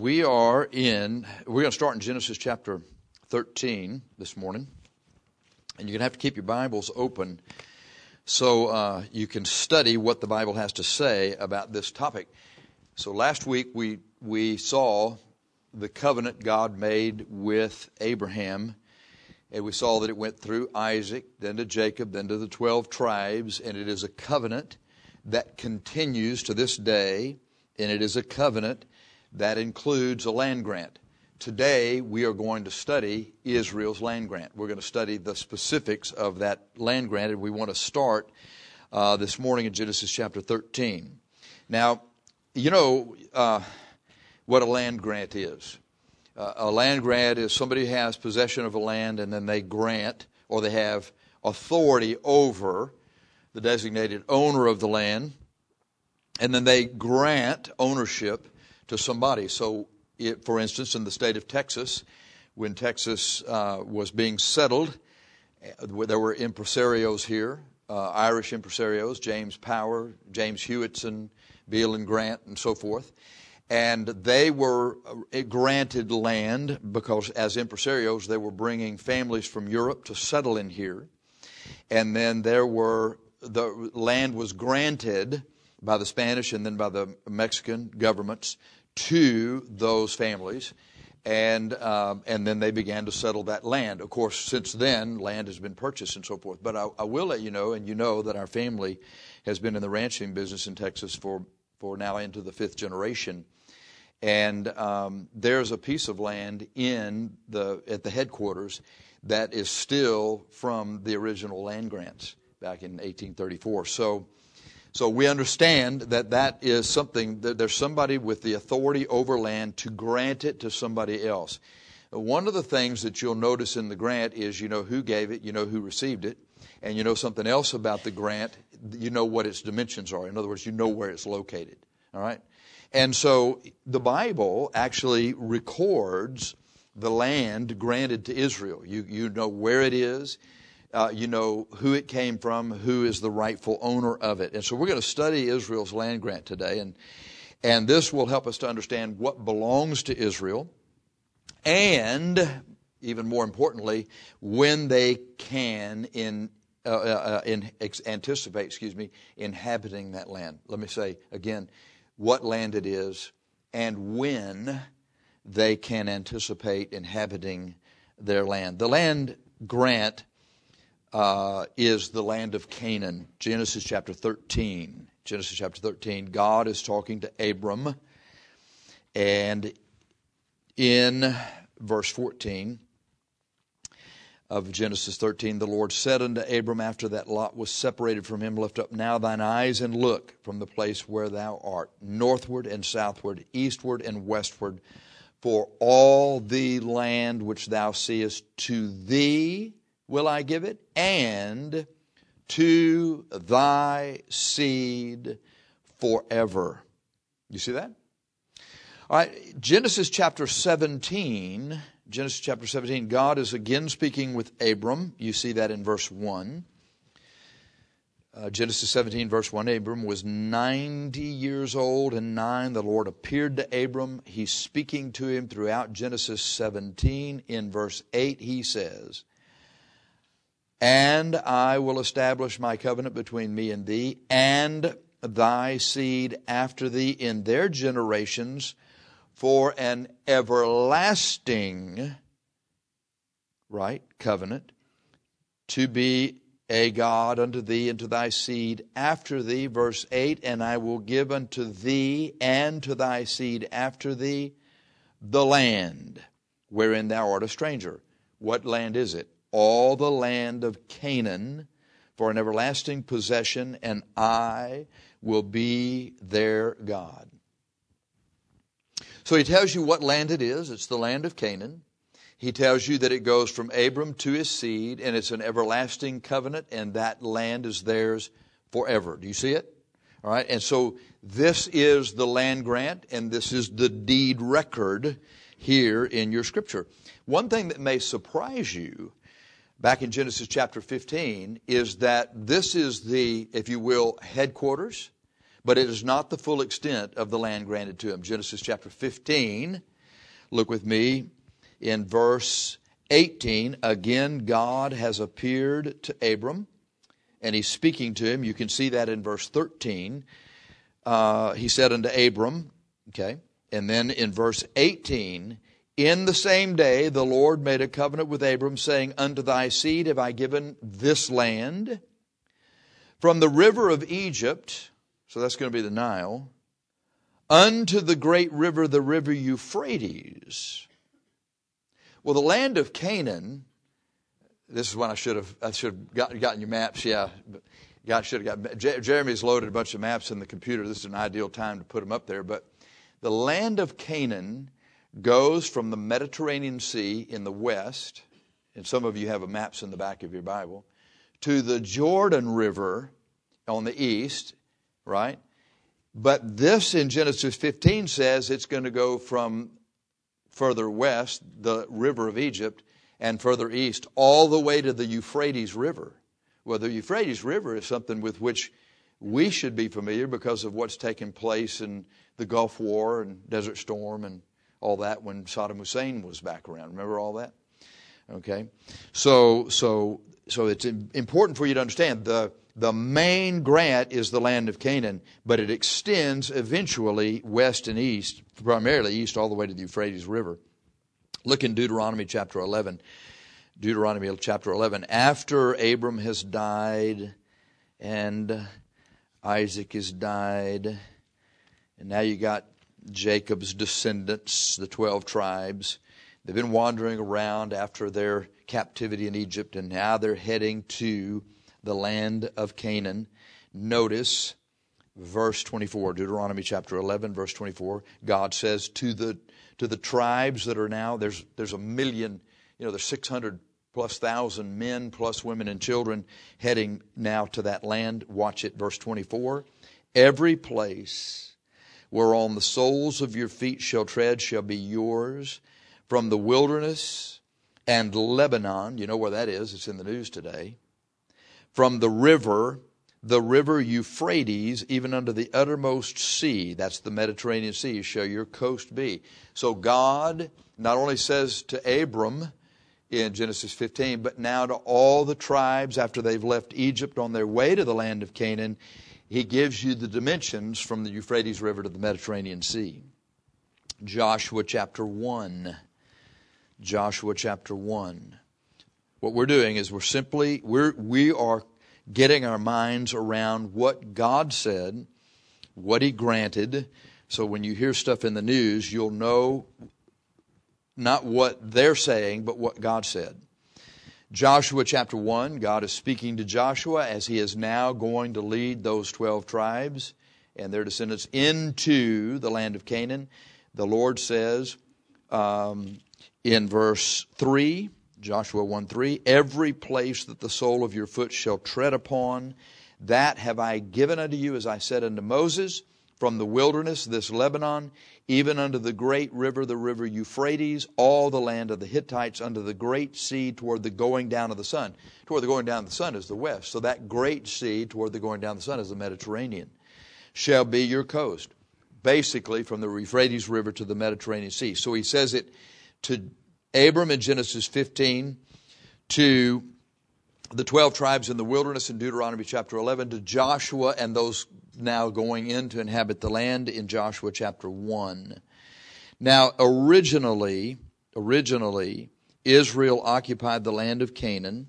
We're going to start in Genesis chapter 13 this morning. And you're going to have to keep your Bibles open so you can study what the Bible has to say about this topic. So last week we saw the covenant God made with Abraham. And we saw that it went through Isaac, then to Jacob, then to the 12 tribes. And it is a covenant that continues to this day. And it is a covenant that includes a land grant. Today, we are going to study Israel's land grant. We're going to study the specifics of that land grant, and we want to start this morning in Genesis chapter 13. Now, you know what a land grant is. A land grant is somebody has possession of a land, and then they grant, or they have authority over the designated owner of the land, and then they grant ownership to somebody. So, for instance, in the state of Texas, when Texas was being settled, there were impresarios here, Irish impresarios, James Power, James Hewitson, Beal and Grant, and so forth. And they were granted land because as impresarios, they were bringing families from Europe to settle in here. And then the land was granted by the Spanish and then by the Mexican governments to those families, and then they began to settle that land. Of course, since then, land has been purchased and so forth. But I will let you know, and you know that our family has been in the ranching business in Texas for now into the 5th generation. And there's a piece of land at the headquarters that is still from the original land grants back in 1834. So we understand that is something, that there's somebody with the authority over land to grant it to somebody else. One of the things that you'll notice in the grant is you know who gave it, you know who received it, and you know something else about the grant, you know what its dimensions are. In other words, you know where it's located. All right? And so the Bible actually records the land granted to Israel. You know where it is. You know who it came from, who is the rightful owner of it. And so we're going to study Israel's land grant today. And this will help us to understand what belongs to Israel. And, even more importantly, when they can anticipate inhabiting that land. Let me say again what land it is and when they can anticipate inhabiting their land. The land grant is the land of Canaan. Genesis chapter 13. Genesis chapter 13. God is talking to Abram. And in verse 14 of Genesis 13, the Lord said unto Abram after that Lot was separated from him, Lift up now thine eyes and look from the place where thou art, northward and southward, eastward and westward, for all the land which thou seest, to thee will I give it, and to thy seed forever. You see that? All right, Genesis chapter 17, God is again speaking with Abram. You see that in verse 1. Genesis 17, verse 1, Abram was 90 years old and 9. The Lord appeared to Abram. He's speaking to him throughout Genesis 17. In verse 8, he says, And I will establish my covenant between me and thee, and thy seed after thee in their generations, for an everlasting, covenant, to be a God unto thee and to thy seed after thee. Verse 8, And I will give unto thee and to thy seed after thee the land wherein thou art a stranger. What land is it? All the land of Canaan for an everlasting possession, and I will be their God. So he tells you what land it is. It's the land of Canaan. He tells you that it goes from Abram to his seed, and it's an everlasting covenant, and that land is theirs forever. Do you see it? All right. And so this is the land grant, and this is the deed record here in your scripture. One thing that may surprise you back in Genesis chapter 15 is that this is the, if you will, headquarters, but it is not the full extent of the land granted to him. Genesis chapter 15 Look with me in verse 18. Again, God has appeared to Abram, and he's speaking to him. You can see that in verse 13. He said unto Abram, okay, and then in verse 18, in the same day the Lord made a covenant with Abram, saying, unto thy seed have I given this land, from the river of Egypt, so that's going to be the Nile, unto the great river, the river Euphrates. Well, the land of Canaan, this is when I should have gotten your maps, yeah. Jeremy's loaded a bunch of maps in the computer. This is an ideal time to put them up there. But the land of Canaan goes from the Mediterranean Sea in the west, and some of you have maps in the back of your Bible, to the Jordan River on the east, right? But this in Genesis 15 says it's going to go from further west, the river of Egypt, and further east, all the way to the Euphrates River. Well, the Euphrates River is something with which we should be familiar because of what's taken place in the Gulf War and Desert Storm and all that when Saddam Hussein was back around. Remember all that? Okay. So it's important for you to understand the main grant is the land of Canaan, but it extends eventually west and east, primarily east all the way to the Euphrates River. Look in Deuteronomy chapter 11. Deuteronomy chapter 11. After Abram has died and Isaac has died, and now you got Jacob's descendants, the 12 tribes. They've been wandering around after their captivity in Egypt, and now they're heading to the land of Canaan. Notice verse 24, Deuteronomy chapter 11, verse 24. God says to the tribes that are now, there's a million, there's 600 plus thousand men plus women and children heading now to that land. Watch it, verse 24. Every place whereon the soles of your feet shall tread shall be yours, from the wilderness and Lebanon. You know where that is. It's in the news today. From the river Euphrates, even unto the uttermost sea, that's the Mediterranean Sea, shall your coast be. So God not only says to Abram in Genesis 15, but now to all the tribes after they've left Egypt on their way to the land of Canaan, he gives you the dimensions from the Euphrates River to the Mediterranean Sea. Joshua chapter 1. Joshua chapter 1. What we're doing is we are getting our minds around what God said, what He granted. So when you hear stuff in the news, you'll know not what they're saying, but what God said. Joshua chapter 1, God is speaking to Joshua as he is now going to lead those 12 tribes and their descendants into the land of Canaan. The Lord says in verse 3, Joshua 1:3, every place that the sole of your foot shall tread upon, that have I given unto you, as I said unto Moses, from the wilderness, this Lebanon, even unto the great river, the river Euphrates, all the land of the Hittites, unto the great sea toward the going down of the sun. Toward the going down of the sun is the west. So that great sea toward the going down of the sun is the Mediterranean. Shall be your coast. Basically from the Euphrates River to the Mediterranean Sea. So he says it to Abram in Genesis 15, to the 12 tribes in the wilderness in Deuteronomy chapter 11, to Joshua and those now going in to inhabit the land in Joshua chapter 1. Now, originally, Israel occupied the land of Canaan,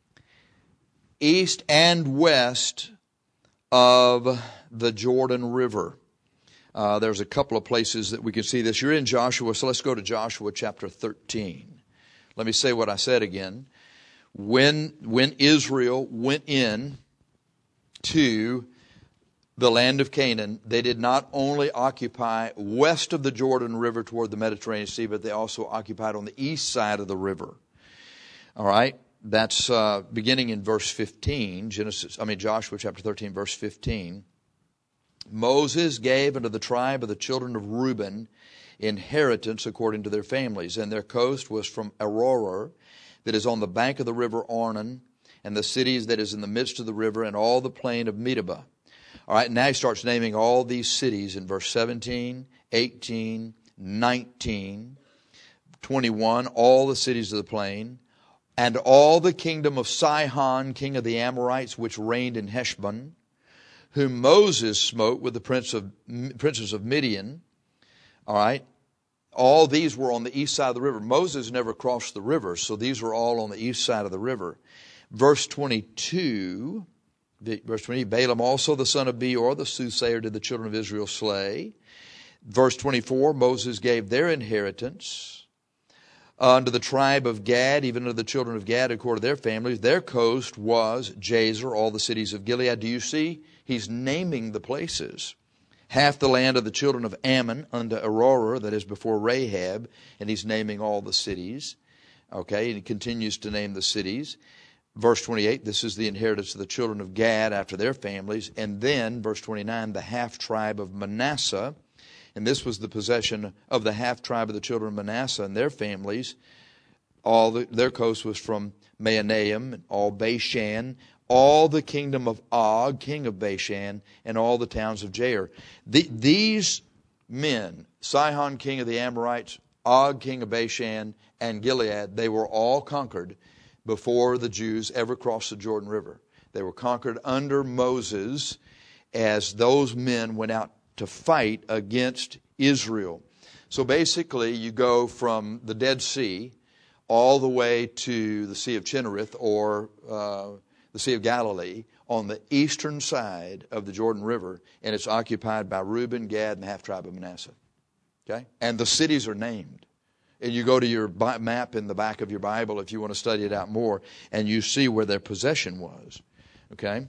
east and west of the Jordan River. There's a couple of places that we can see this. You're in Joshua, so let's go to Joshua chapter 13. Let me say what I said again. When Israel went in to the land of Canaan, they did not only occupy west of the Jordan River toward the Mediterranean Sea, but they also occupied on the east side of the river. All right? That's beginning in verse 15, Joshua chapter 13, verse 15. Moses gave unto the tribe of the children of Reuben inheritance according to their families, and their coast was from Aroer, that is on the bank of the river Arnon, and the cities that is in the midst of the river, and all the plain of Medeba. All right, now he starts naming all these cities in verse 17, 18, 19. 21, all the cities of the plain, and all the kingdom of Sihon, king of the Amorites, which reigned in Heshbon, whom Moses smote with the princes of Midian. All right. All these were on the east side of the river. Moses never crossed the river, so these were all on the east side of the river. Verse 22, Balaam also the son of Beor, the soothsayer, did the children of Israel slay. Verse 24, Moses gave their inheritance unto the tribe of Gad, even unto the children of Gad, according to their families. Their coast was Jazer, all the cities of Gilead. Do you see? He's naming the places. Half the land of the children of Ammon unto Aurora, that is before Rahab, and he's naming all the cities. Okay, and he continues to name the cities. Verse 28, this is the inheritance of the children of Gad after their families. And then, verse 29, the half tribe of Manasseh. And this was the possession of the half tribe of the children of Manasseh and their families. Their coast was from Mahanaim, all Bashan, all the kingdom of Og, king of Bashan, and all the towns of Jair. These men, Sihon, king of the Amorites, Og, king of Bashan, and Gilead, they were all conquered before the Jews ever crossed the Jordan River. They were conquered under Moses as those men went out to fight against Israel. So basically, you go from the Dead Sea all the way to the Sea of Chinnereth, or the Sea of Galilee, on the eastern side of the Jordan River, and it's occupied by Reuben, Gad, and the half-tribe of Manasseh. Okay? And the cities are named. And you go to your map in the back of your Bible if you want to study it out more, and you see where their possession was. Okay?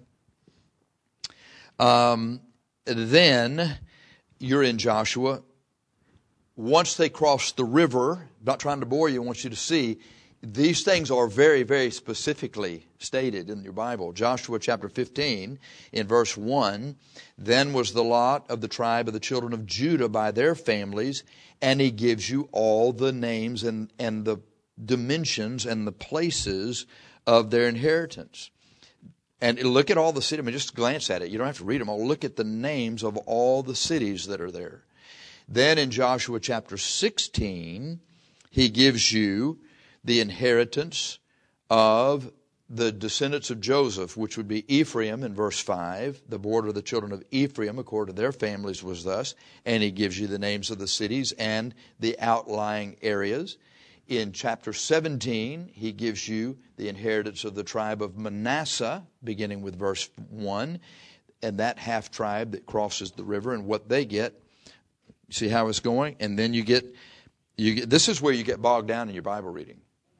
Then you're in Joshua. Once they cross the river, I'm not trying to bore you, I want you to see, these things are very, very specifically stated in your Bible. Joshua chapter 15, in verse 1, then was the lot of the tribe of the children of Judah by their families, and he gives you all the names and the dimensions and the places of their inheritance. And look at all the cities. I mean, just glance at it. You don't have to read them all. Look at the names of all the cities that are there. Then in Joshua chapter 16, he gives you the inheritance of the descendants of Joseph, which would be Ephraim in verse 5. The border of the children of Ephraim, according to their families, was thus. And he gives you the names of the cities and the outlying areas. In chapter 17, he gives you the inheritance of the tribe of Manasseh, beginning with verse 1, and that half tribe that crosses the river and what they get. See how it's going? And then you get this is where you get bogged down in your Bible reading.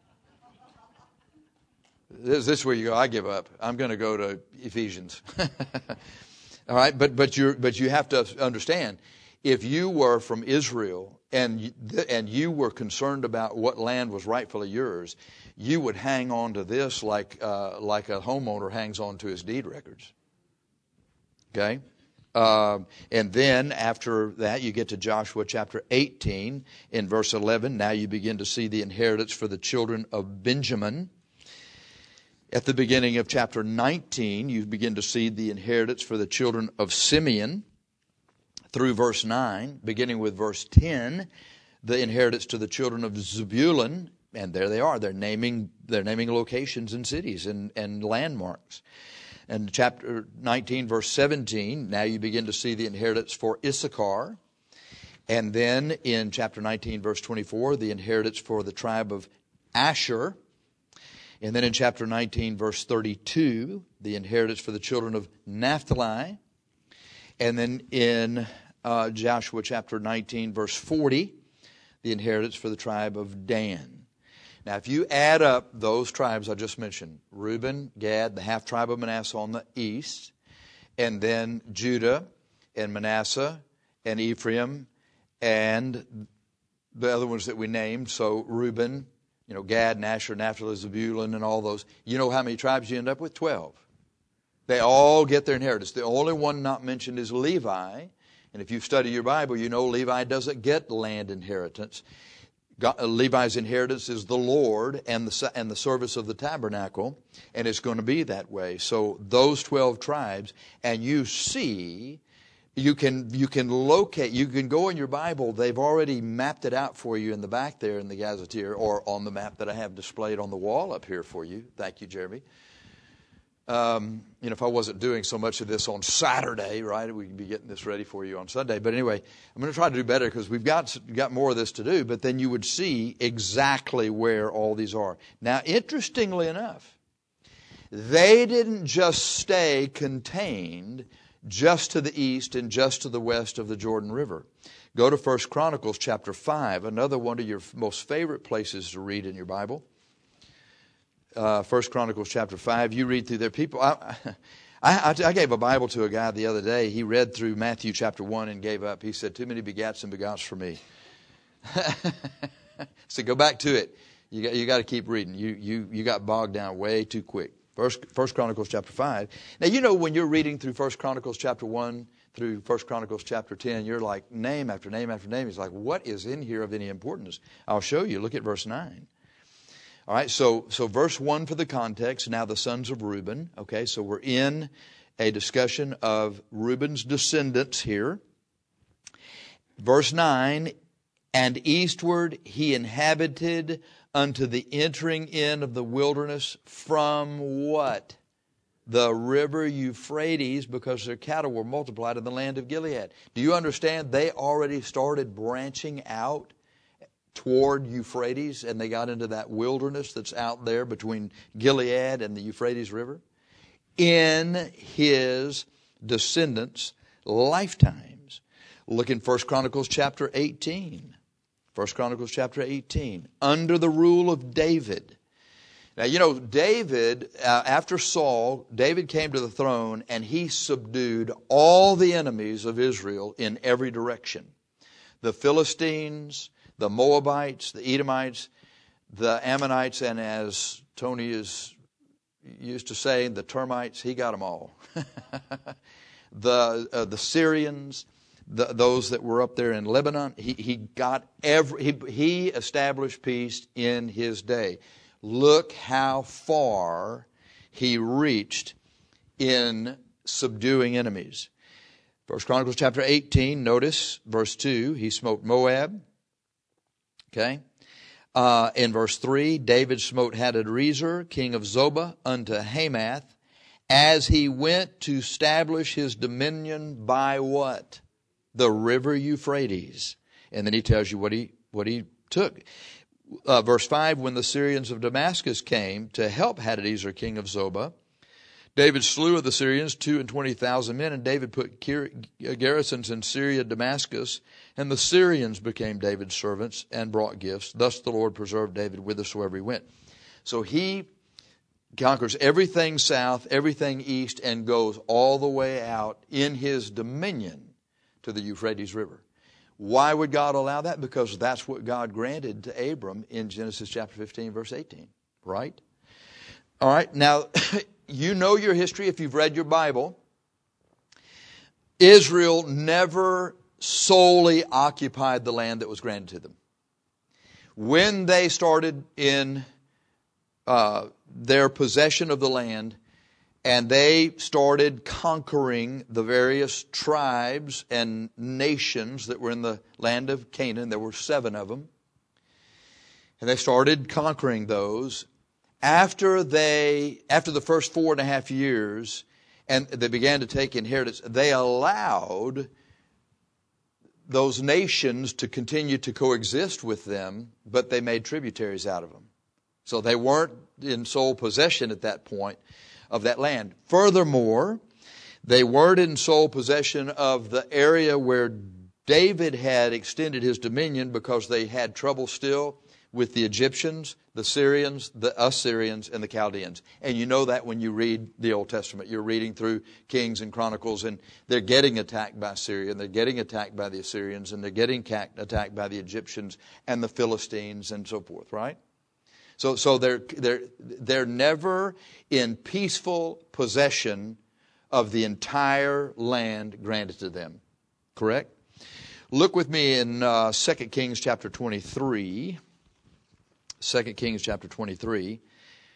This is where you go, I give up. I'm going to go to Ephesians. All right, but you have to understand, if you were from Israel and you were concerned about what land was rightfully yours, you would hang on to this like a homeowner hangs on to his deed records. Okay? And then after that, you get to Joshua chapter 18 in verse 11. Now you begin to see the inheritance for the children of Benjamin. At the beginning of chapter 19, you begin to see the inheritance for the children of Simeon. Through verse 9, beginning with verse 10, the inheritance to the children of Zebulun, and there they are. They're naming locations and cities and landmarks. And chapter 19, verse 17, now you begin to see the inheritance for Issachar. And then in chapter 19, verse 24, the inheritance for the tribe of Asher. And then in chapter 19, verse 32, the inheritance for the children of Naphtali. And then in Joshua chapter 19, verse 40, the inheritance for the tribe of Dan. Now, if you add up those tribes I just mentioned, Reuben, Gad, the half-tribe of Manasseh on the east, and then Judah and Manasseh and Ephraim and the other ones that we named, so Reuben, Gad, Asher, Naphtali, Zebulun, and all those, you know how many tribes you end up with? 12. They all get their inheritance. The only one not mentioned is Levi. And if you study your Bible, you know Levi doesn't get land inheritance. Levi's inheritance is the Lord and the service of the tabernacle, and it's going to be that way. So those 12 tribes, and you see You can locate, you can go in your Bible, they've already mapped it out for you in the back there in the Gazetteer, or on the map that I have displayed on the wall up here for you. Thank you, Jeremy. If I wasn't doing so much of this on Saturday, right, we'd be getting this ready for you on Sunday. But anyway, I'm going to try to do better because we've got more of this to do, but then you would see exactly where all these are. Now, interestingly enough, they didn't just stay contained just to the east and just to the west of the Jordan River. Go to 1 Chronicles chapter 5, another one of your most favorite places to read in your Bible. 1 Chronicles chapter 5, you read through there. People, I gave a Bible to a guy the other day. He read through Matthew chapter 1 and gave up. He said, too many begats and begots for me. So go back to it. You got to keep reading. You got bogged down way too quick. First Chronicles chapter 5. Now, when you're reading through 1 Chronicles chapter 1 through 1 Chronicles chapter 10, you're like name after name after name. It's like, what is in here of any importance? I'll show you. Look at verse 9. All right, so verse 1 for the context. Now the sons of Reuben. Okay, so we're in a discussion of Reuben's descendants here. Verse 9, and eastward he inhabited unto the entering in of the wilderness from what? The river Euphrates, because their cattle were multiplied in the land of Gilead. Do you understand? They already started branching out toward Euphrates, and they got into that wilderness that's out there between Gilead and the Euphrates River. In his descendants' lifetimes. Look in 1 Chronicles chapter 18. 1 Chronicles chapter 18, under the rule of David. Now, David, after Saul, David came to the throne and he subdued all the enemies of Israel in every direction. The Philistines, the Moabites, the Edomites, the Ammonites, and as Tony is used to saying, the termites, he got them all. The Syrians, those that were up there in Lebanon, he established peace in his day. Look how far he reached in subduing enemies. 1 Chronicles chapter 18, notice verse 2, he smote Moab. Okay. In verse 3, David smote Hadadezer, king of Zobah, unto Hamath, as he went to establish his dominion by what? The river Euphrates. And then he tells you what he took. Verse 5, when the Syrians of Damascus came to help Hadadezer, king of Zobah, David slew of the Syrians 22,000 men, and David put garrisons in Syria, Damascus, and the Syrians became David's servants and brought gifts. Thus the Lord preserved David whithersoever he went. So he conquers everything south, everything east, and goes all the way out in his dominion to the Euphrates River. Why would God allow that? Because that's what God granted to Abram in Genesis chapter 15, verse 18. Right? All right. Now, you know your history if you've read your Bible. Israel never solely occupied the land that was granted to them. When they started in their possession of the land, and they started conquering the various tribes and nations that were in the land of Canaan. There were 7 of them. And they started conquering those. After the first 4.5 years, and they began to take inheritance, they allowed those nations to continue to coexist with them, but they made tributaries out of them. So they weren't in sole possession at that point of that land. Furthermore, they weren't in sole possession of the area where David had extended his dominion, because they had trouble still with the Egyptians, the Syrians, the Assyrians, and the Chaldeans. And you know that when you read the Old Testament. You're reading through Kings and Chronicles, and they're getting attacked by Syria, and they're getting attacked by the Assyrians, and they're getting attacked by the Egyptians and the Philistines and so forth, right? So they're never in peaceful possession of the entire land granted to them. Correct? Look with me in 2 Kings chapter 23. 2 Kings chapter 23.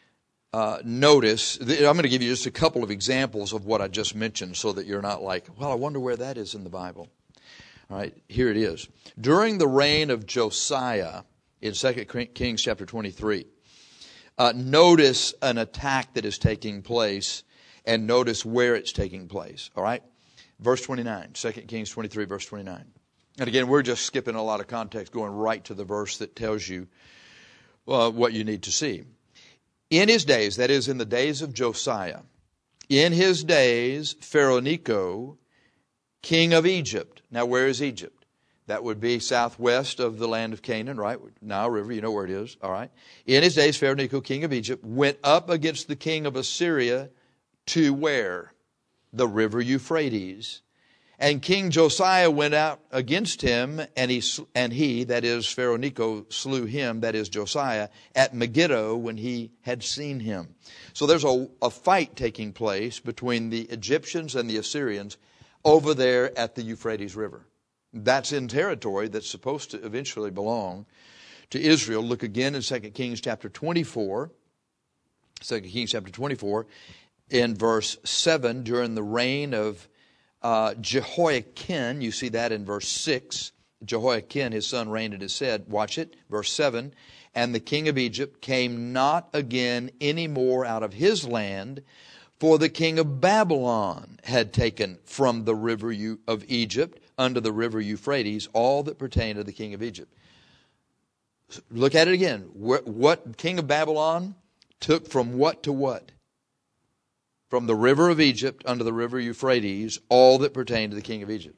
notice, I'm going to give you just a couple of examples of what I just mentioned so that you're not like, well, I wonder where that is in the Bible. All right, here it is. During the reign of Josiah, in 2 Kings chapter 23, notice an attack that is taking place, and notice where it's taking place. All right? Verse 29, 2 Kings 23, verse 29. And again, we're just skipping a lot of context, going right to the verse that tells you what you need to see. In his days, that is, in the days of Josiah, in his days, Pharaoh Necho, king of Egypt. Now, where is Egypt? That would be southwest of the land of Canaan, right? Nile River, you know where it is, all right? In his days, Pharaoh Necho, king of Egypt, went up against the king of Assyria to where? The river Euphrates. And King Josiah went out against him, and he, that is Pharaoh Necho, slew him, that is Josiah, at Megiddo when he had seen him. So there's a fight taking place between the Egyptians and the Assyrians over there at the Euphrates River. That's in territory that's supposed to eventually belong to Israel. Look again in 2 Kings chapter 24. 2 Kings chapter 24, in verse 7, during the reign of Jehoiakim, you see that in verse 6. Jehoiakim, his son, reigned in his stead. Watch it, verse 7. And the king of Egypt came not again any more out of his land, for the king of Babylon had taken from the river of Egypt unto the river Euphrates all that pertained to the king of Egypt. Look at it again. What king of Babylon took from what to what? From the river of Egypt unto the river Euphrates, all that pertained to the king of Egypt.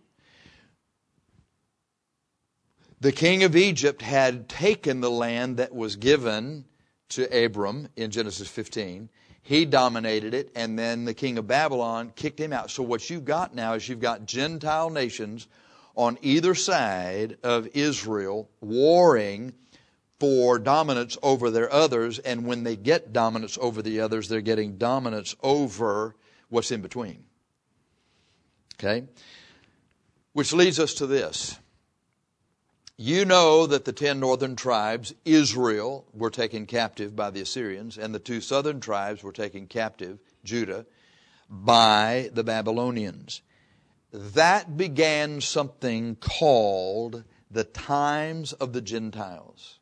The king of Egypt had taken the land that was given to Abram in Genesis 15. He dominated it, and then the king of Babylon kicked him out. So what you've got now is you've got Gentile nations on either side of Israel warring for dominance over their others, and when they get dominance over the others, they're getting dominance over what's in between. Okay? Which leads us to this. You know that the 10 northern tribes, Israel, were taken captive by the Assyrians, and the 2 southern tribes were taken captive, Judah, by the Babylonians. That began something called the times of the Gentiles.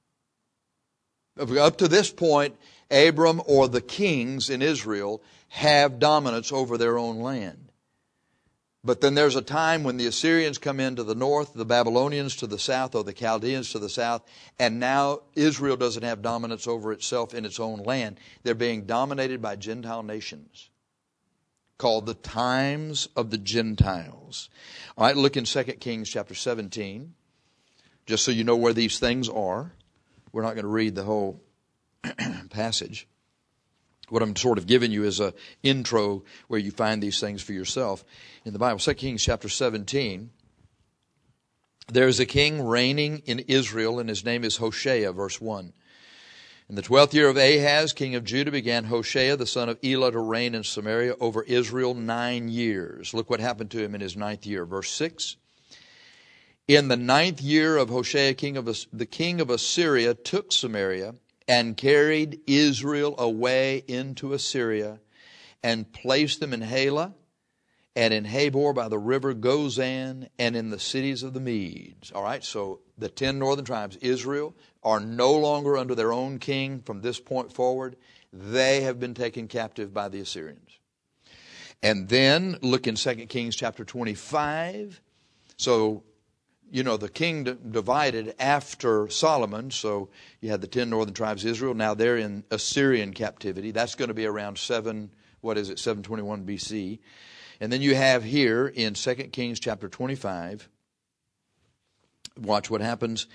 Up to this point, Abram or the kings in Israel have dominance over their own land. But then there's a time when the Assyrians come into the north, the Babylonians to the south, or the Chaldeans to the south, and now Israel doesn't have dominance over itself in its own land. They're being dominated by Gentile nations, called the times of the Gentiles. All right, look in 2 Kings chapter 17, just so you know where these things are. We're not going to read the whole passage. What I'm sort of giving you is an intro where you find these things for yourself in the Bible. 2 Kings chapter 17. There's a king reigning in Israel, and his name is Hoshea, verse 1. In the 12th year of Ahaz, king of Judah, began Hoshea, the son of Elah, to reign in Samaria over Israel 9 years. Look what happened to him in his 9th year. Verse 6. In the 9th year of Hoshea, the king of Assyria took Samaria and carried Israel away into Assyria and placed them in Halah and in Habor by the river Gozan and in the cities of the Medes. All right, so the 10 northern tribes, Israel, are no longer under their own king from this point forward. They have been taken captive by the Assyrians. And then look in 2 Kings chapter 25. So, you know, the kingdom divided after Solomon, so you had the 10 northern tribes of Israel. Now they're in Assyrian captivity. That's going to be around 721 BC. And then you have here in 2 Kings chapter 25, watch what happens.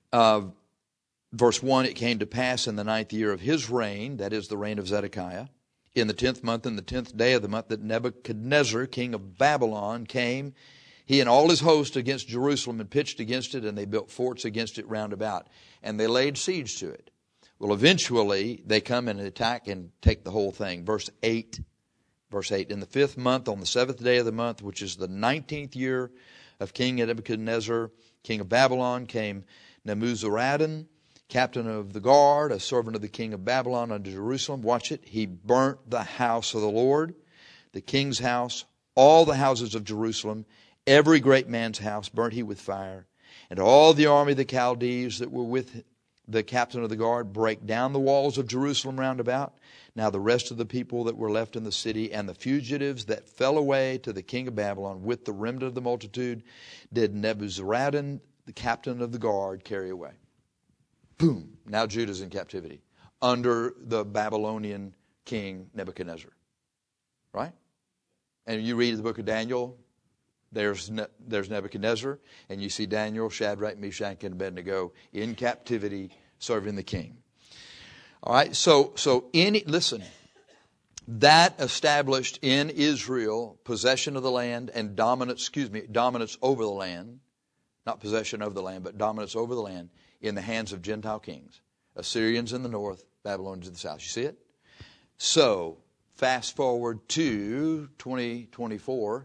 Verse 1, it came to pass in the 9th year of his reign, that is the reign of Zedekiah, in the 10th month and the 10th day of the month, that Nebuchadnezzar, king of Babylon, came, he and all his host, against Jerusalem, and pitched against it, and they built forts against it round about. And they laid siege to it. Well, eventually, they come and attack and take the whole thing. Verse 8. In the 5th month, on the 7th day of the month, which is the 19th year of King Nebuchadnezzar, king of Babylon, came Nebuzaradan, captain of the guard, a servant of the king of Babylon unto Jerusalem. Watch it. He burnt the house of the Lord, the king's house, all the houses of Jerusalem, every great man's house burnt he with fire. And all the army of the Chaldees that were with the captain of the guard brake down the walls of Jerusalem round about. Now the rest of the people that were left in the city and the fugitives that fell away to the king of Babylon with the remnant of the multitude did Nebuzaradan, the captain of the guard, carry away. Boom. Now Judah's in captivity under the Babylonian king Nebuchadnezzar. Right? And you read the book of Daniel, there's Nebuchadnezzar, and you see Daniel, Shadrach, Meshach, and Abednego in captivity serving the king. All right, so listen, that established in Israel possession of the land and dominance over the land, not possession of the land, but dominance over the land in the hands of Gentile kings. Assyrians in the north, Babylonians in the south. You see it? So, fast forward to 2024.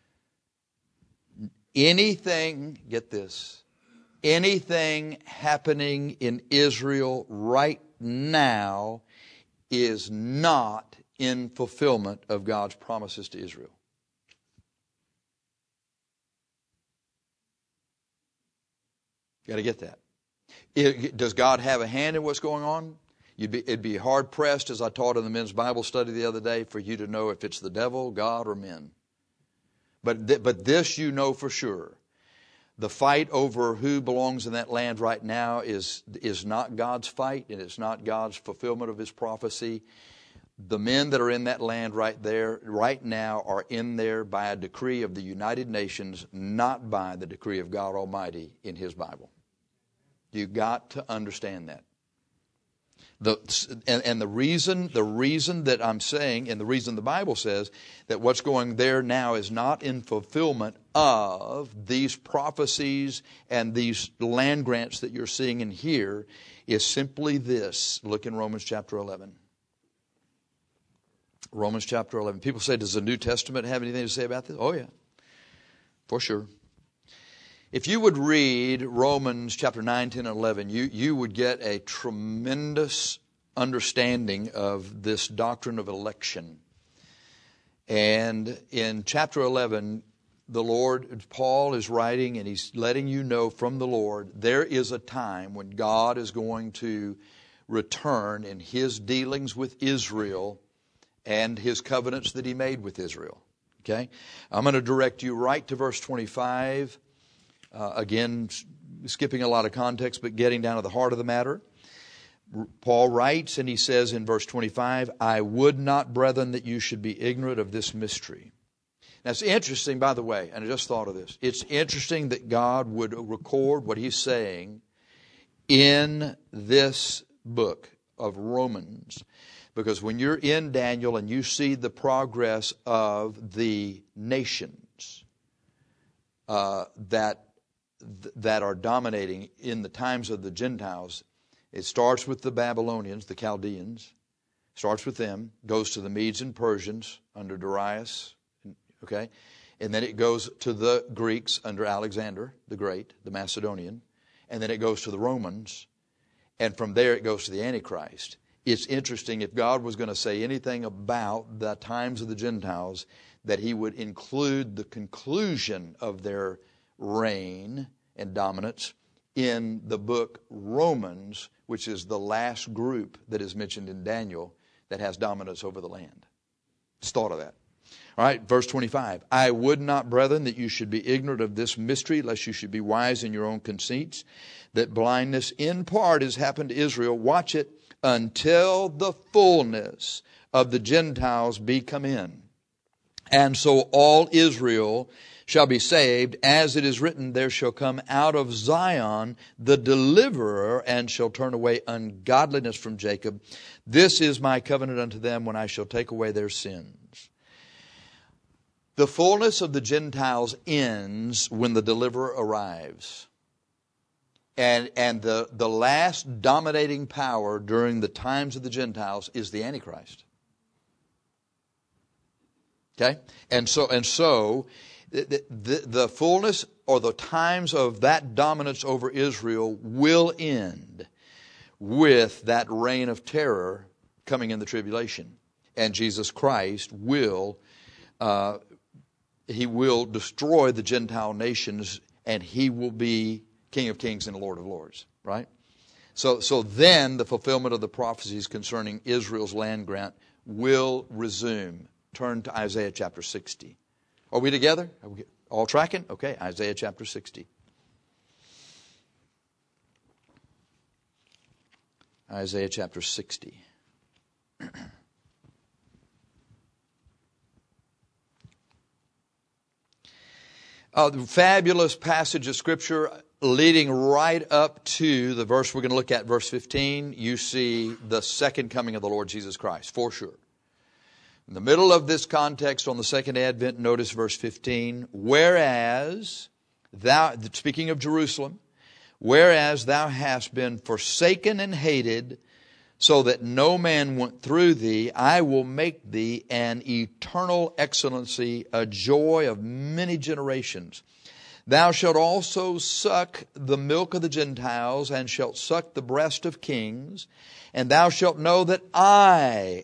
Anything, get this, anything happening in Israel right now is not in fulfillment of God's promises to Israel. You got to get that. Does God have a hand in what's going on? It'd be hard pressed, as I taught in the men's Bible study the other day, for you to know if it's the devil, God, or men. But this you know for sure. The fight over who belongs in that land right now is not God's fight, and it's not God's fulfillment of His prophecy. The men that are in that land right there, right now, are in there by a decree of the United Nations, not by the decree of God Almighty in His Bible. You've got to understand that. The reason that I'm saying, and the reason the Bible says that what's going there now is not in fulfillment of these prophecies and these land grants that you're seeing in here is simply this. Look in Romans chapter 11. Romans chapter 11. People say, does the New Testament have anything to say about this? Oh yeah, for sure. If you would read Romans chapter 9, 10, and 11, you would get a tremendous understanding of this doctrine of election. And in chapter 11, Paul is writing, and he's letting you know from the Lord, there is a time when God is going to return in His dealings with Israel and His covenants that He made with Israel. Okay? I'm going to direct you right to verse 25. Again, skipping a lot of context, but getting down to the heart of the matter. Paul writes, and he says in verse 25, I would not, brethren, that you should be ignorant of this mystery. Now, it's interesting, by the way, and I just thought of this. It's interesting that God would record what He's saying in this book of Romans, because when you're in Daniel and you see the progress of the nations that are dominating in the times of the Gentiles, it starts with the Babylonians, the Chaldeans, starts with them, goes to the Medes and Persians under Darius, okay, and then it goes to the Greeks under Alexander the Great, the Macedonian, and then it goes to the Romans, and from there it goes to the Antichrist. It's interesting, if God was going to say anything about the times of the Gentiles, that He would include the conclusion of their reign and dominance in the book Romans, which is the last group that is mentioned in Daniel that has dominance over the land. Just thought of that. All right, verse 25. I would not, brethren, that you should be ignorant of this mystery, lest you should be wise in your own conceits, that blindness in part has happened to Israel. Watch it, until the fullness of the Gentiles be come in. And so all Israel shall be saved, as it is written, there shall come out of Zion the deliverer, and shall turn away ungodliness from Jacob. This is my covenant unto them, when I shall take away their sins. The fullness of the Gentiles ends when the deliverer arrives. And the last dominating power during the times of the Gentiles is the Antichrist. Okay? And so the fullness or the times of that dominance over Israel will end with that reign of terror coming in the tribulation. And Jesus Christ will, He will destroy the Gentile nations, and He will be King of Kings and Lord of Lords, right? So then the fulfillment of the prophecies concerning Israel's land grant will resume. Turn to Isaiah chapter 60. Are we together? Are we all tracking? Okay, Isaiah chapter 60. Isaiah chapter 60. Fabulous passage of Scripture leading right up to the verse we're going to look at, verse 15. You see the second coming of the Lord Jesus Christ, for sure. In the middle of this context on the second advent, notice verse 15. Whereas thou, speaking of Jerusalem, whereas thou hast been forsaken and hated, so that no man went through thee, I will make thee an eternal excellency, a joy of many generations. Thou shalt also suck the milk of the Gentiles, and shalt suck the breast of kings, and thou shalt know that I,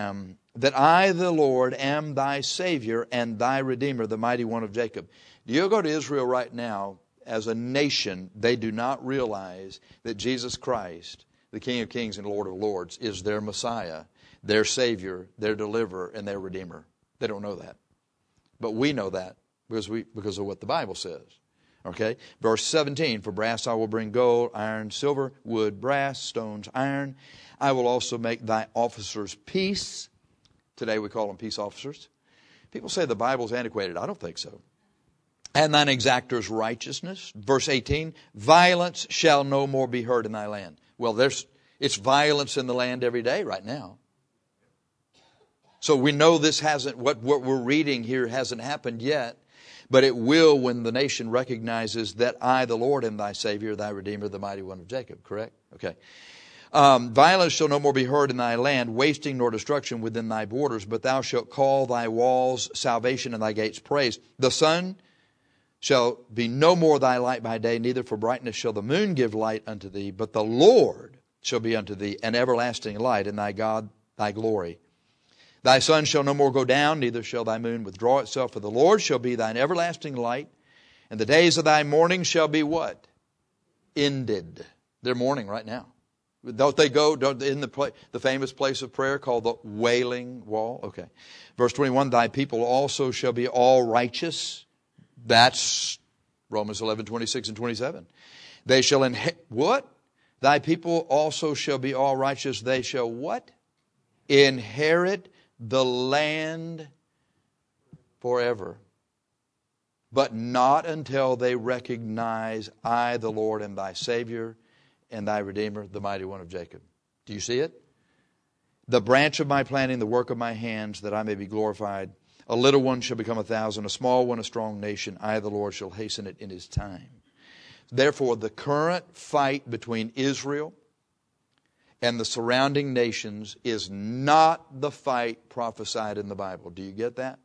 the Lord, am thy Savior and thy Redeemer, the mighty one of Jacob. Do you go to Israel right now, as a nation, they do not realize that Jesus Christ, the King of Kings and Lord of Lords, is their Messiah, their Savior, their Deliverer, and their Redeemer. They don't know that. But we know that because of what the Bible says. Okay? Verse 17, for brass I will bring gold, iron, silver, wood, brass, stones, iron. I will also make thy officers peace. Today we call them peace officers. People say the Bible's antiquated. I don't think so. And thine exactors righteousness. Verse 18, violence shall no more be heard in thy land. Well, it's violence in the land every day right now. So we know this hasn't, what we're reading here hasn't happened yet, but it will when the nation recognizes that I, the Lord, am thy Savior, thy Redeemer, the mighty one of Jacob. Correct? Okay. Violence shall no more be heard in thy land, wasting nor destruction within thy borders, but thou shalt call thy walls salvation and thy gates praise. The sun shall be no more thy light by day, neither for brightness shall the moon give light unto thee, but the Lord shall be unto thee an everlasting light, and thy God thy glory. Thy sun shall no more go down, neither shall thy moon withdraw itself, for the Lord shall be thine everlasting light, and the days of thy mourning shall be what? Ended. They're mourning right now. Don't they go in the famous place of prayer called the Wailing Wall? Okay. Verse 21, thy people also shall be all righteous. That's Romans 11, 26 and 27. They shall inherit, what? Thy people also shall be all righteous. They shall what? Inherit the land forever. But not until they recognize I, the Lord, am thy Savior and thy Redeemer, the mighty one of Jacob. Do you see it? The branch of my planting, the work of my hands, that I may be glorified. A little one shall become 1,000, a small one a strong nation. I, the Lord, shall hasten it in his time. Therefore, the current fight between Israel and the surrounding nations is not the fight prophesied in the Bible. Do you get that?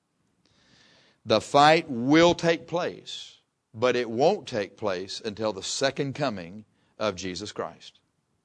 The fight will take place, but it won't take place until the second coming of Jesus Christ.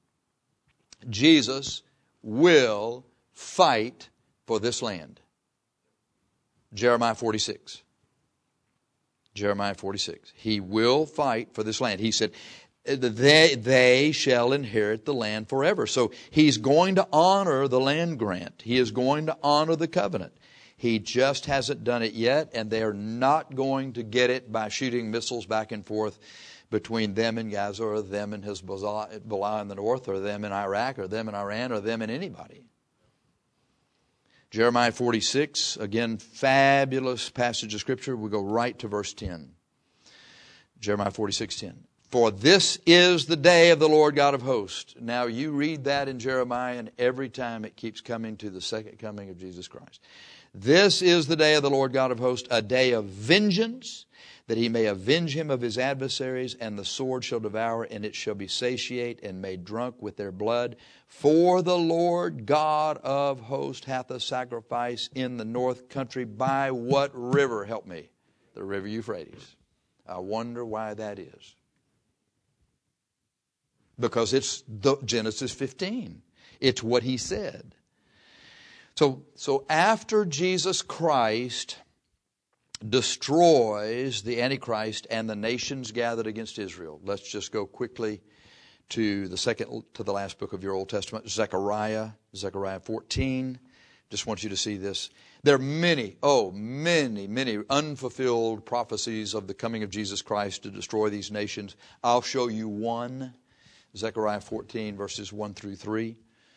Jesus will fight for this land. Jeremiah 46. Jeremiah 46. He will fight for this land. He said, they shall inherit the land forever. So he's going to honor the land grant. He is going to honor the covenant. He just hasn't done it yet, and they're not going to get it by shooting missiles back and forth between them and Gaza, or them and Hezbollah in the north, or them in Iraq, or them in Iran, or them in anybody. Jeremiah 46, again, fabulous passage of Scripture. We go right to verse 10. Jeremiah 46:10. For this is the day of the Lord God of hosts. Now you read that in Jeremiah, and every time it keeps coming to the second coming of Jesus Christ. This is the day of the Lord God of hosts, a day of vengeance, that he may avenge him of his adversaries, and the sword shall devour, and it shall be satiate and made drunk with their blood. For the Lord God of hosts hath a sacrifice in the north country. By what river? Help me. The river Euphrates. I wonder why that is. because it's Genesis 15. It's what he said. So after Jesus Christ destroys the Antichrist and the nations gathered against Israel, let's just go quickly to the last book of your Old Testament, Zechariah 14. Just want you to see this. There are many unfulfilled prophecies of the coming of Jesus Christ to destroy these nations. I'll show you one. Zechariah 14, verses 1 through 3.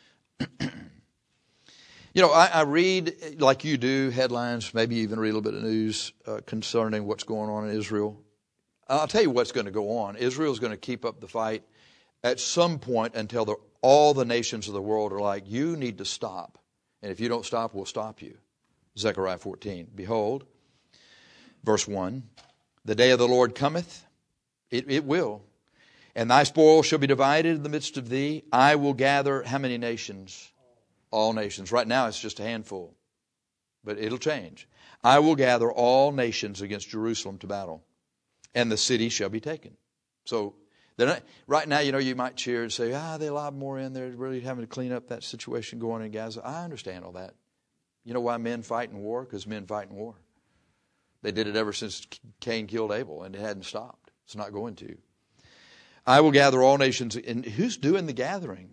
I read, like you do, headlines, maybe even read a little bit of news concerning what's going on in Israel. I'll tell you what's going to go on. Israel's going to keep up the fight at some point until all the nations of the world are like, you need to stop. And if you don't stop, we'll stop you. Zechariah 14. Behold, verse 1, the day of the Lord cometh, it will, and thy spoil shall be divided in the midst of thee. I will gather how many nations? All nations. Right now it's just a handful, but it'll change. I will gather all nations against Jerusalem to battle, and the city shall be taken. So right now, you might cheer and say, they lob more in. They're really having to clean up that situation going on in Gaza. I understand all that. You know why men fight in war? Because men fight in war. They did it ever since Cain killed Abel, and it hadn't stopped. It's not going to. I will gather all nations. And who's doing the gathering?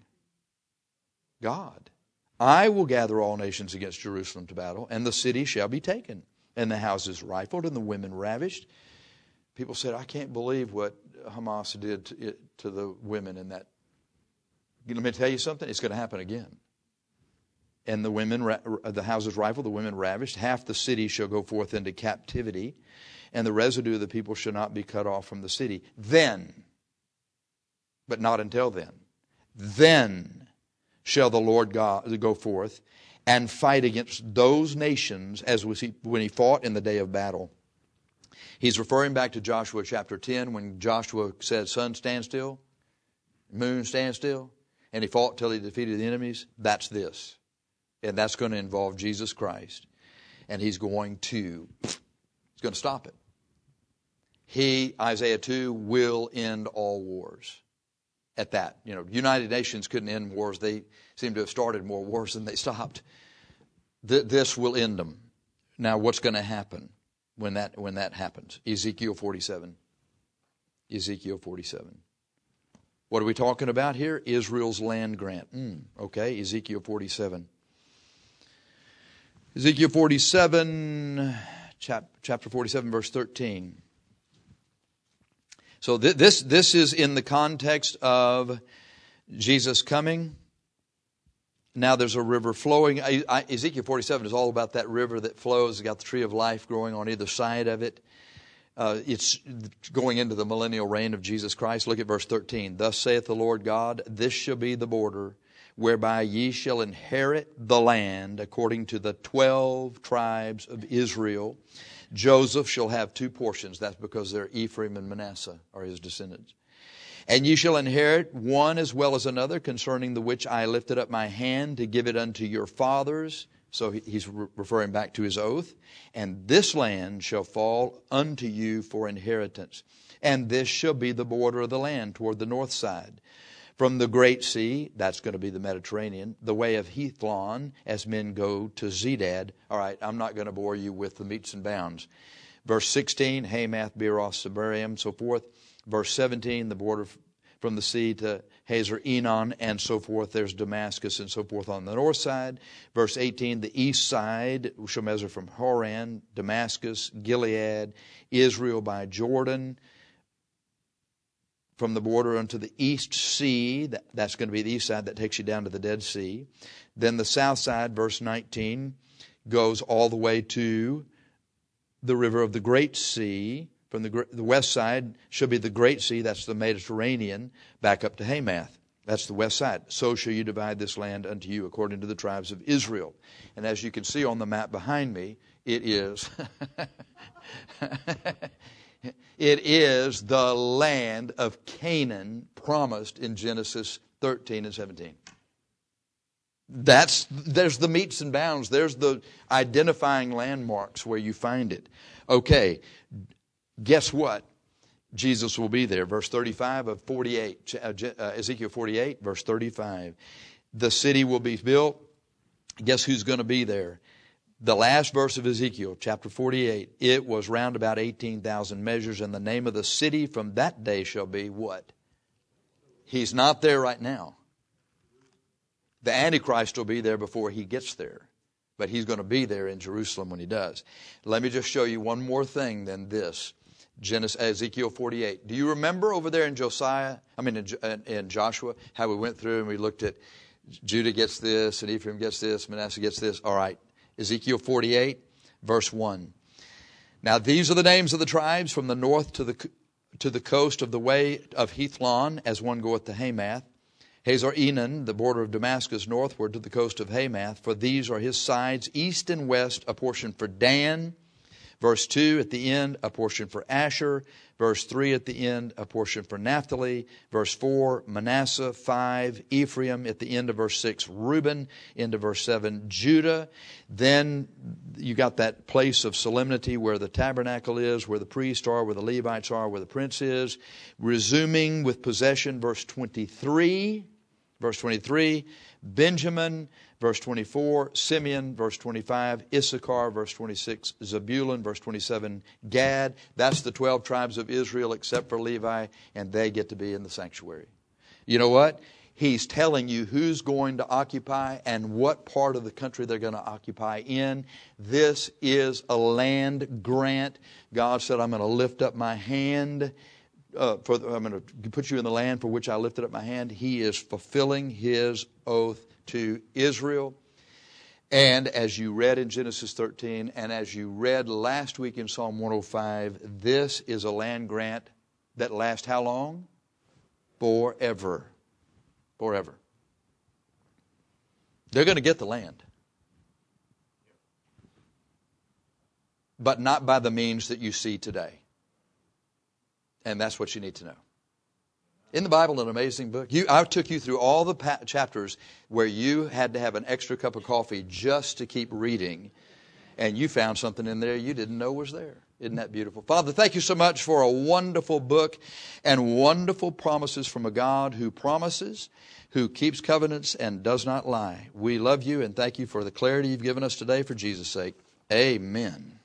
God. I will gather all nations against Jerusalem to battle, and the city shall be taken, and the houses rifled, and the women ravished. People said, I can't believe what Hamas did to the women in that. Let me tell you something. It's going to happen again. And the houses rifled, the women ravished. Half the city shall go forth into captivity, and the residue of the people shall not be cut off from the city. Then, but not until then shall the Lord God go forth and fight against those nations as when he fought in the day of battle. He's referring back to Joshua chapter 10 when Joshua said, sun, stand still, moon, stand still. And he fought till he defeated the enemies. That's this. And that's going to involve Jesus Christ. And he's going to stop it. He, Isaiah 2, will end all wars. At that, United Nations couldn't end wars. They seem to have started more wars than they stopped. This will end them. Now, what's going to happen when that happens? Ezekiel 47. Ezekiel 47. What are we talking about here? Israel's land grant. Okay, Ezekiel 47. Ezekiel 47, chapter 47, verse 13. So this is in the context of Jesus coming. Now there's a river flowing. Ezekiel 47 is all about that river that flows. It's got the tree of life growing on either side of it. It's going into the millennial reign of Jesus Christ. Look at verse 13. Thus saith the Lord God, this shall be the border whereby ye shall inherit the land according to the 12 tribes of Israel. Joseph shall have 2 portions. That's because they're Ephraim and Manasseh are his descendants. And ye shall inherit one as well as another, concerning the which I lifted up my hand to give it unto your fathers. So he's referring back to his oath. And this land shall fall unto you for inheritance. And this shall be the border of the land toward the north side. From the great sea, that's going to be the Mediterranean, the way of Hethlon, as men go to Zedad. All right, I'm not going to bore you with the metes and bounds. Verse 16, Hamath, Beeroth, Sibarium, so forth. Verse 17, the border from the sea to Hazer Enon, and so forth. There's Damascus and so forth on the north side. Verse 18, the east side shall measure from Haran, Damascus, Gilead, Israel by Jordan, from the border unto the east sea. That's going to be the east side. That takes you down to the Dead Sea. Then the south side, verse 19, goes all the way to the river of the Great Sea. From the west side shall be the Great Sea. That's the Mediterranean. Back up to Hamath. That's the west side. So shall you divide this land unto you according to the tribes of Israel. And as you can see on the map behind me, it is... It is the land of Canaan promised in Genesis 13 and 17. There's the metes and bounds. There's the identifying landmarks where you find it. Okay, guess what? Jesus will be there. Verse 35 of 48, Ezekiel 48, verse 35. The city will be built. Guess who's going to be there? The last verse of Ezekiel, chapter 48. It was round about 18,000 measures, and the name of the city from that day shall be what? He's not there right now. The Antichrist will be there before he gets there. But he's going to be there in Jerusalem when he does. Let me just show you one more thing than this. Ezekiel 48. Do you remember over there in in Joshua, how we went through and we looked at Judah gets this, and Ephraim gets this, Manasseh gets this? All right. Ezekiel 48, verse 1. Now these are the names of the tribes from the north to the coast of the way of Hethlon, as one goeth to Hamath. Hazar Enan, the border of Damascus, northward to the coast of Hamath. For these are his sides, east and west, a portion for Dan. Verse 2 at the end, a portion for Asher. Verse 3 at the end, a portion for Naphtali. Verse 4, Manasseh. 5, Ephraim. At the end of verse 6, Reuben. Into verse 7, Judah. Then you got that place of solemnity where the tabernacle is, where the priests are, where the Levites are, where the prince is. Resuming with possession, verse 23. Verse 23, Benjamin. Verse 24, Simeon. Verse 25, Issachar. Verse 26, Zebulun. Verse 27, Gad. That's the 12 tribes of Israel except for Levi, and they get to be in the sanctuary. You know what? He's telling you who's going to occupy and what part of the country they're going to occupy in. This is a land grant. God said, I'm going to lift up my hand. I'm going to put you in the land for which I lifted up my hand. He is fulfilling his oath to Israel. And as you read in Genesis 13, and as you read last week in Psalm 105, this is a land grant that lasts how long? Forever. Forever. They're going to get the land. But not by the means that you see today. And that's what you need to know. In the Bible, an amazing book. I took you through all the chapters where you had to have an extra cup of coffee just to keep reading. And you found something in there you didn't know was there. Isn't that beautiful? Father, thank you so much for a wonderful book and wonderful promises from a God who promises, who keeps covenants and does not lie. We love you and thank you for the clarity you've given us today for Jesus' sake. Amen.